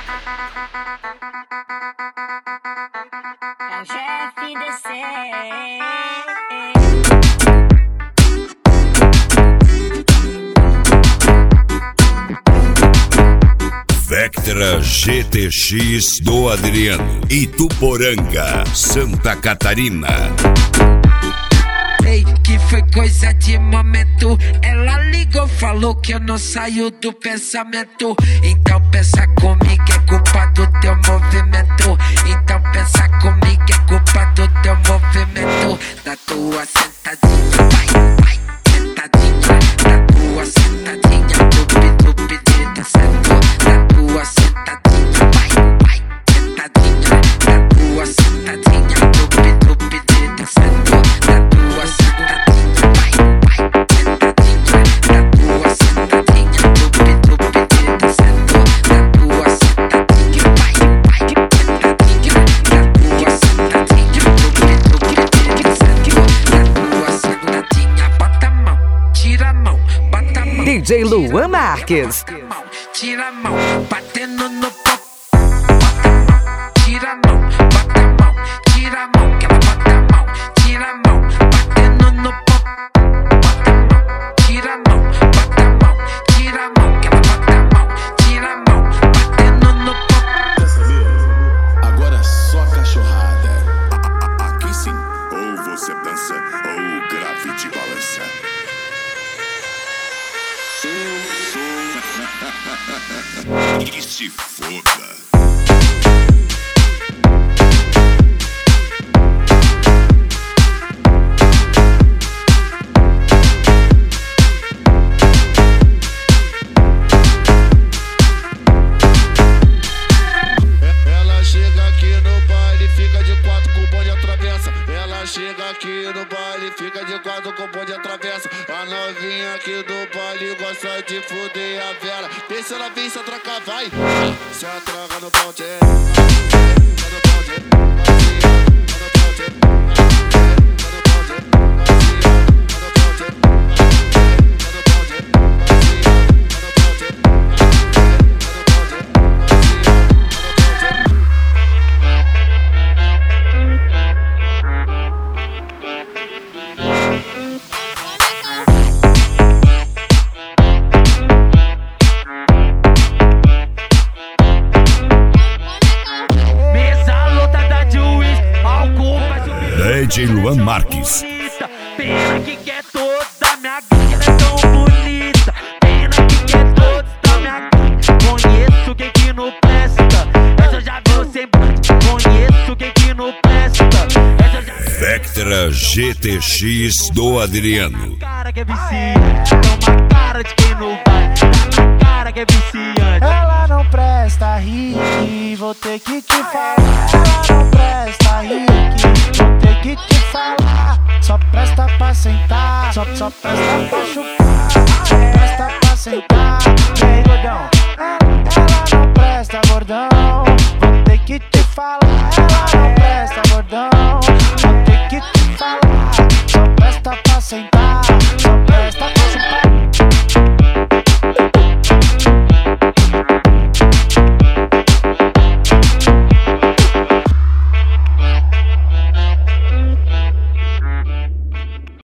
É o GFDC. Vectra GTX do Adriano, Ituporanga, Santa Catarina. Ei, que foi coisa de momento. Ela ligou, falou que eu não saio do pensamento. Então pensa comigo, é culpa do teu movimento. Então pensa comigo, é culpa do teu movimento. Da tua sentadinha, vai, vai, sentadinha. Da tua sentadinha, dubi, descendo. Da tua sentadinha, vai, vai, sentadinha. Da tua sentadinha, dubi, descendo. Da tua sentadinha, vai, vai, sentadinha. Da tua sentadinha, dubi, descendo. Da tua sentadinha, vai, vai, sentadinha. Da tua sentadinha, dubi, descendo. Da tua sentadinha, bota a mão, tira a mão, bota a mão. DJ Luan Marques. Bota a mão, tira a mão, batendo no pop. Bota a mão, tira a mão, bota a mão, tira a mão, que ela bota a mão, tira a mão, batendo no pop. Bota a mão, tira a mão, bota a mão, tira a mão, que ela bota a mão, tira a mão, batendo no pop. Quer saber? Agora é só cachorrada. Aqui sim, ou você dança, ou o grave te balança. Que se foda. Ela chega aqui no baile, fica de quatro com o bonde atravessa. Ela chega aqui no baile, fica de quatro com o bonde atravessa. A novinha aqui do baile gosta de fuder a Vera. Vê se ela vem se atracar, vai. Se atraca no bonde. DJ Luan Marques. Pena que quer toda minha gangue, ela é tão bonita. Pena que quer toda minha gangue. Conheço quem que não presta, essa eu já vi o semblante. Conheço quem que não presta, essa eu já vi. Vectra GTX do Adriano. Cara que é viciante, dá uma cara de quem não vai. Tá na cara que é viciante. Ela não presta, Rick, vou ter que te falar. Ela não presta, Rick, vou ter que te falar. Só presta pra sentar, só presta pra chupar. Só presta pra sentar, e aí, gordão? Ela não presta, gordão, vou ter que te falar. Ela não presta, gordão, vou ter que te falar. Só presta pra sentar, só